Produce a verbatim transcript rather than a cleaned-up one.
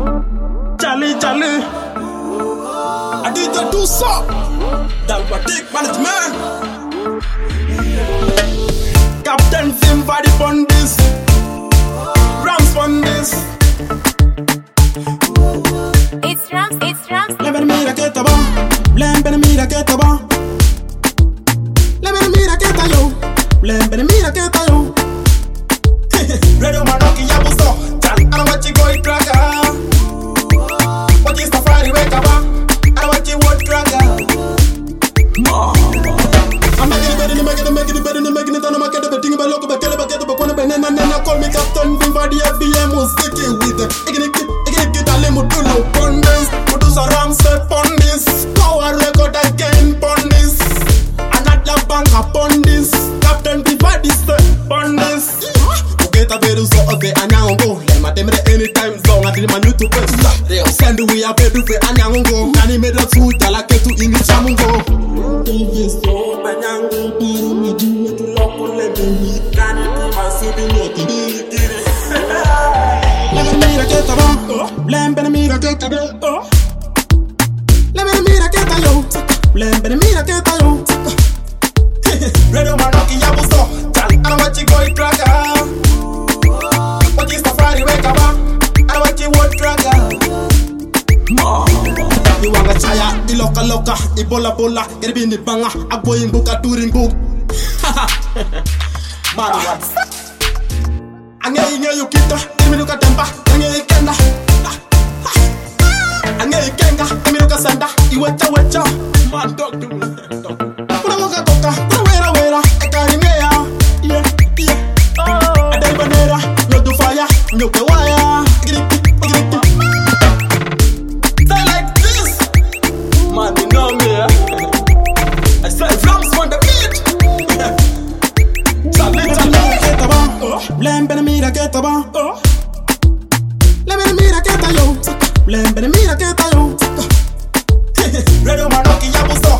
Charlie, Charlie. I did the do so. Dalmatic management. Captain Sim for the Bondis. Rams Bondis. It's Rams, it's Rams. Let me mira que te va. Let me mira que te va. Let me mira que te yo. Let me mira que te yo. Radio Manoki ya busto. Chal, I don't want you go cracker. What is the Friday wake up? I don't want you wood cracker. I'm making it better, making it, making it better, making it. I'm making it better, but look, but tell about it, but when I and then I call me Captain Vim for the F B M was sticky with it. I can get, I can get a lemon to no pondis. Produce a ram set pondis. Power record again pondis. Another bank upon this. Captain Vim for this pondis. Get a better so of it and now go. Let my them anytime zone. I did my new to press. Send we are better for and now go. And he made a two tala get to English I'm go. This so banango do me do it to lock on let me can I see the note. Let me mira que te va. Let me mira que te va. Let me mira que te yo. Let me mira que te yo. Radio Manoki ya busto. I don't want you go cracker. What is the Friday wake up? I don't want you wood cracker. You want a chaya, I loka loka, I bola bola, get be in the banga, I go in book, a touring book. Man, what? I'm getting you kita, give me look at temper, I'm getting kenda. I'm getting kenga, give me look at sanda, you wet a wet job. Man, talk to me. Put a waka toka, put a wera wera, I carry me out. Yeah, yeah. Oh, I die banera, no do fire, no ke wire. Stay like this, man. You know me. I said drums on the beat. Charlie, Charlie, que te va. Let me mira que te va. Let me mira que te yo. Let me mira que te yo. Radio Manoki ya busto.